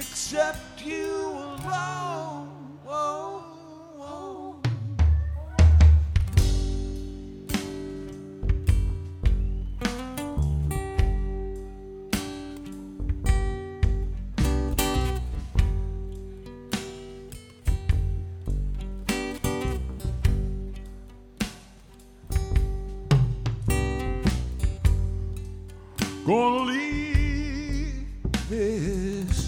except you alone. Whoa, whoa. Gonna leave this